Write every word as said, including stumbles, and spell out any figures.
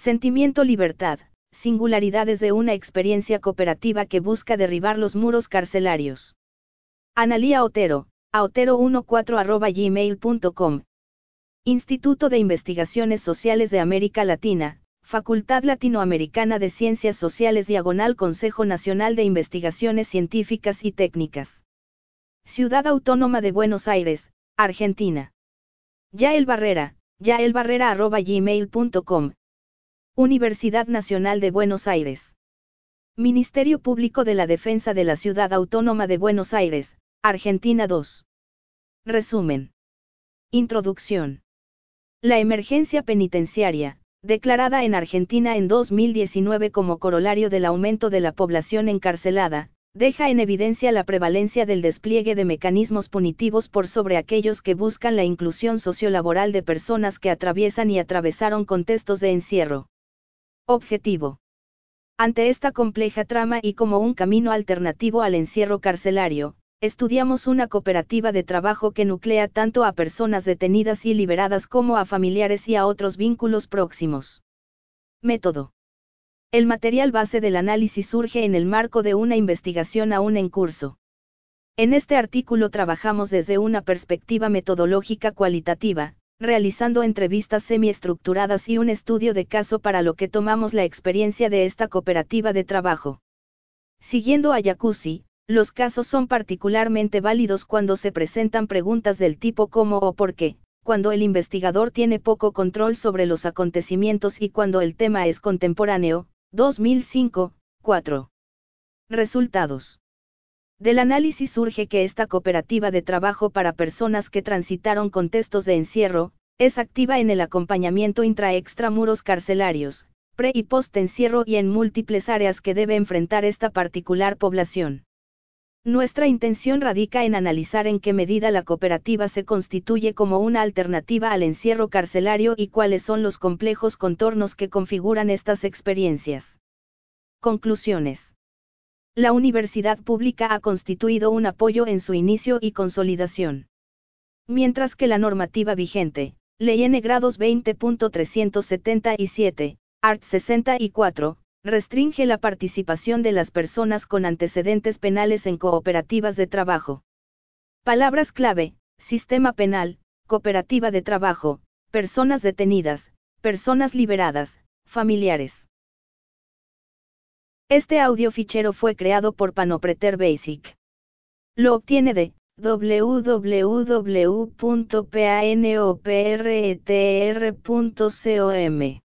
Sentimiento libertad, singularidades de una experiencia cooperativa que busca derribar los muros carcelarios. Analía Otero, a otero catorce arroba gmail punto com. Instituto de Investigaciones Sociales de América Latina, Facultad Latinoamericana de Ciencias Sociales diagonal Consejo Nacional de Investigaciones Científicas y Técnicas. Ciudad Autónoma de Buenos Aires, Argentina. Yael Barrera, yaelbarrera arroba gmail punto com. Universidad Nacional de Buenos Aires. Ministerio Público de la Defensa de la Ciudad Autónoma de Buenos Aires, Argentina dos. Resumen. Introducción. La emergencia penitenciaria, declarada en Argentina en dos mil diecinueve como corolario del aumento de la población encarcelada, deja en evidencia la prevalencia del despliegue de mecanismos punitivos por sobre aquellos que buscan la inclusión sociolaboral de personas que atraviesan y atravesaron contextos de encierro. Objetivo. Ante esta compleja trama y como un camino alternativo al encierro carcelario, estudiamos una cooperativa de trabajo que nuclea tanto a personas detenidas y liberadas como a familiares y a otros vínculos próximos. Método. El material base del análisis surge en el marco de una investigación aún en curso. En este artículo trabajamos desde una perspectiva metodológica cualitativa, realizando entrevistas semiestructuradas y un estudio de caso para lo que tomamos la experiencia de esta cooperativa de trabajo. Siguiendo a Jacuzzi, los casos son particularmente válidos cuando se presentan preguntas del tipo cómo o por qué, cuando el investigador tiene poco control sobre los acontecimientos y cuando el tema es contemporáneo. dos mil cinco, cuatro. Resultados. Del análisis surge que esta cooperativa de trabajo para personas que transitaron contextos de encierro, es activa en el acompañamiento intra-extramuros carcelarios, pre- y post-encierro y en múltiples áreas que debe enfrentar esta particular población. Nuestra intención radica en analizar en qué medida la cooperativa se constituye como una alternativa al encierro carcelario y cuáles son los complejos contornos que configuran estas experiencias. Conclusiones. La universidad pública ha constituido un apoyo en su inicio y consolidación. Mientras que la normativa vigente, Ley N grados veinte punto trescientos setenta y siete, art. sesenta y cuatro, restringe la participación de las personas con antecedentes penales en cooperativas de trabajo. Palabras clave: sistema penal, cooperativa de trabajo, personas detenidas, personas liberadas, familiares. Este audio fichero fue creado por Panopreter Basic. Lo obtiene de w w w punto panopreter punto com.